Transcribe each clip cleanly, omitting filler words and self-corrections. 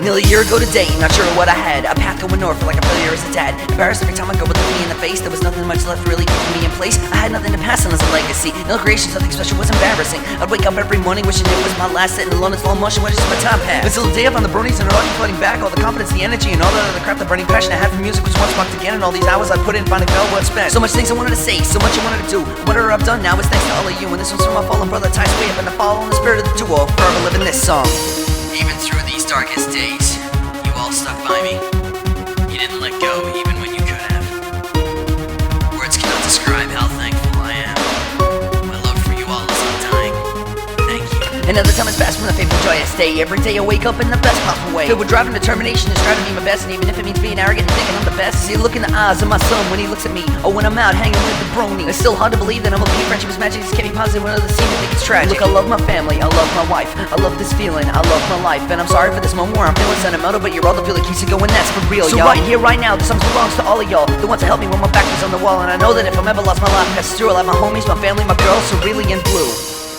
Nearly a year ago today, not sure what I had. A path going north, like a failure as a dad. Embarrassed every time I go would look me in the face. There was nothing much left really keeping me in place. I had nothing to pass on as a legacy. No creation, something special was embarrassing. I'd wake up every morning wishing it was my last, sitting alone in slow motion, wishing my time passed. But still a day up on the bronies and it all keep flooding back. All the confidence, the energy, and all that other crap. The burning passion I had for music was once sparked again, and all these hours I put in finally fell well spent. So much things I wanted to say, so much I wanted to do. Whatever I've done now is thanks to all of you. And this one's from my fallen brother, ties way up in the fall in the spirit of the duo. Forever living this song. Even through these darkest days, you all stuck by me. You didn't let go even when you could have. Words cannot describe how thankful I am. My love for you all is undying. Thank you. Another time has passed from the fateful joyous day. Every day I wake up in the best possible way, filled with drive and determination to strive to be my best. And even if it means being arrogant and thinking I'm the best, see a look in the eyes of my son when he looks at me, or when I'm out hanging with the brony. It's still hard to believe that I'm a friendship is magic. Just can't be positive when others seem to think it's tragic. Look, I love my family, I love my wife, I love this feeling, I love my life. And I'm sorry for this moment where I'm feeling sentimental, but you're all the feel that keeps it going, that's for real, so y'all. Right here, right now, this song belongs to all of y'all, the ones that helped me when my back was on the wall. And I know that if I'm ever lost, my life passes through. I'll have my homies, my family, my girls, cerulean blue.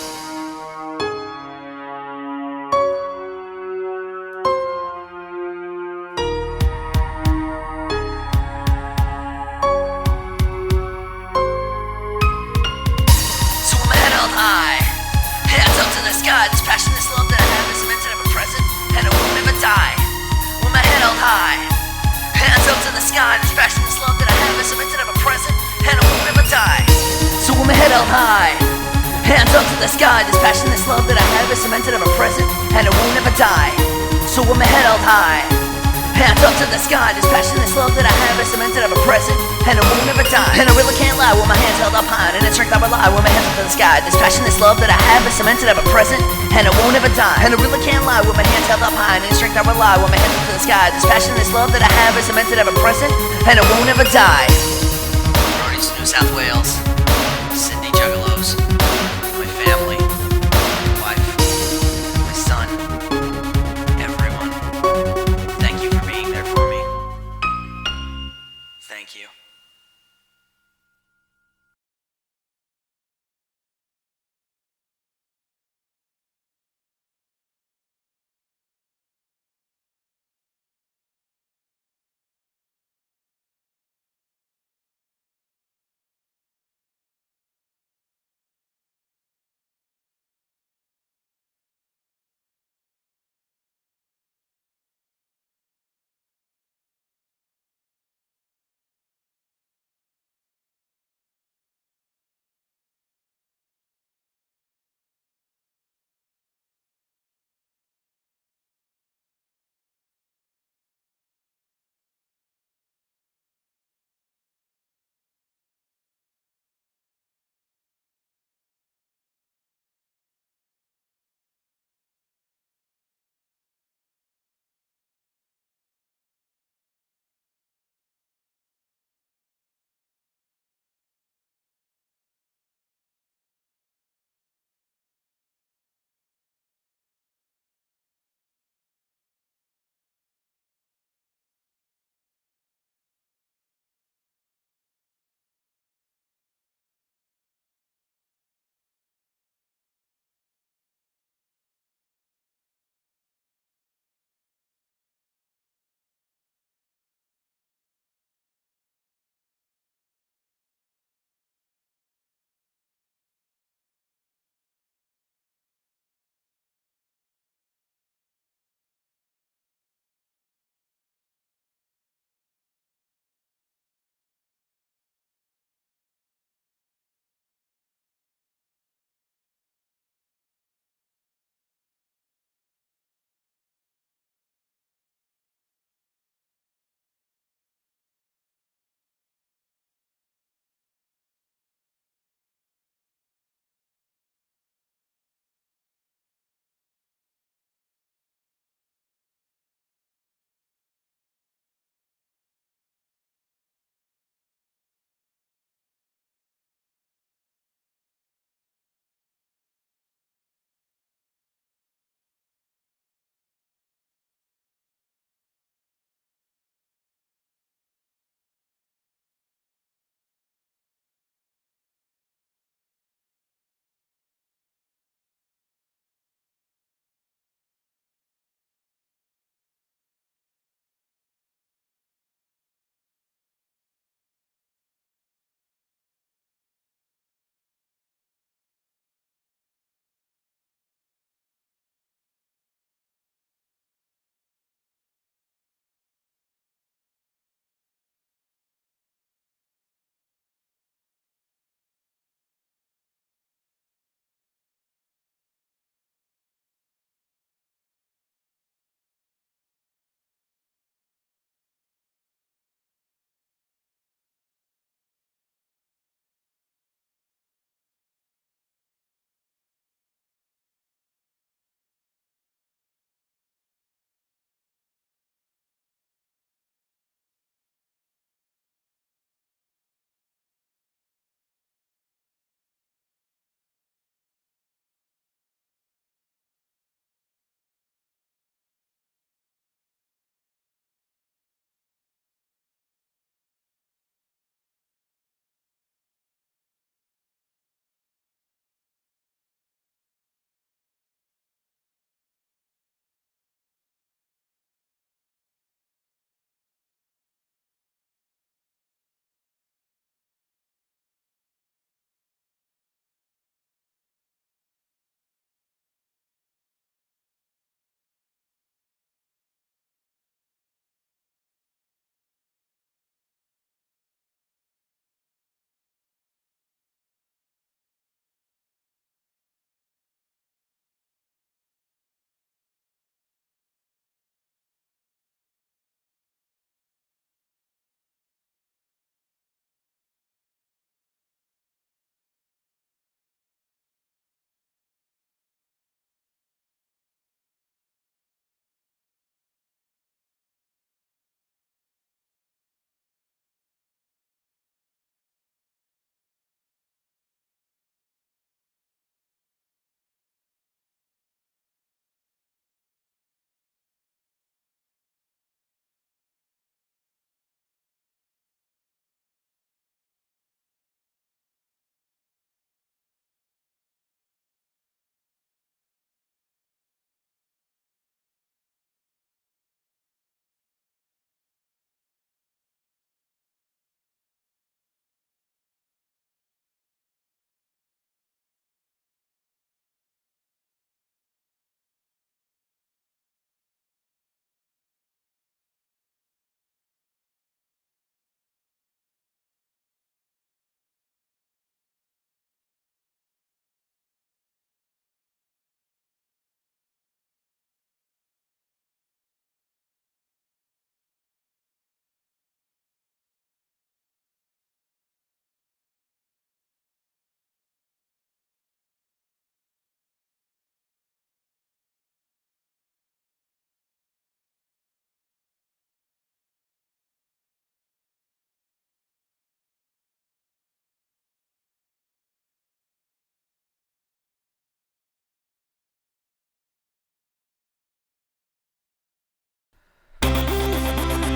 High. Hands up to the sky, this passion, this love that I have is cemented of a present, and it won't ever die. With my head held high. Hands up to the sky, this passion, this love that I have is cemented of a present, and it won't ever die. So with my head held high, hands up to the sky, this passion, this love that I have is cemented of a present, and it won't ever die. so with my head held high, hands up to the sky, this passion, this love that I have is cemented of a present, and it won't ever die. And I really can't lie with my hands held up high, and it's strength I rely with my hands up to the sky. This passion, this love that I have is cemented of a present, and it won't ever die. And I really can't lie with my hands held up high, and it's strength I rely with my hands up to the sky. This passion, this love that I have is cemented of a present, and it won't ever die. Bronies, New South Wales, Sydney Juggalos, my family, wife, my son, everyone. Thank you for being there for me. Thank you.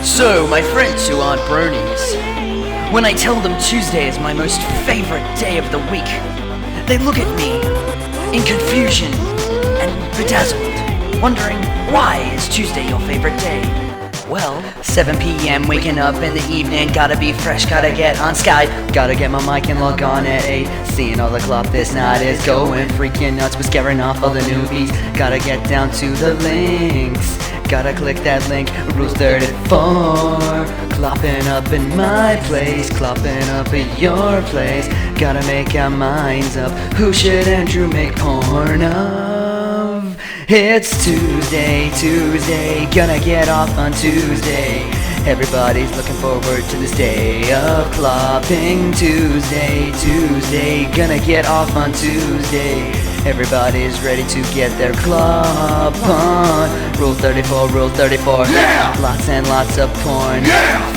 So, my friends who aren't bronies, when I tell them Tuesday is my most favorite day of the week, they look at me in confusion and bedazzled, wondering why is Tuesday your favorite day? Well, 7 p.m. waking up in the evening, gotta be fresh, gotta get on Skype, gotta get my mic and log on at 8, seeing all the club this night is going freaking nuts, we're scaring off all the newbies, gotta get down to the links, gotta click that link, Rule 34, clopping up in my place, clopping up at your place, gotta make our minds up, who should Andrew make porn of? It's Tuesday, gonna get off on Tuesday. Everybody's looking forward to this day of clopping. Tuesday, gonna get off on Tuesday. Everybody's ready to get their clop on. Rule 34, Yeah! Lots and lots of porn. Yeah!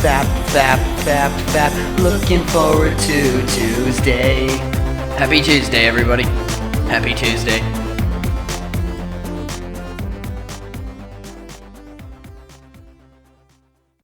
Fap, looking forward to Tuesday. Happy Tuesday, everybody. Happy Tuesday.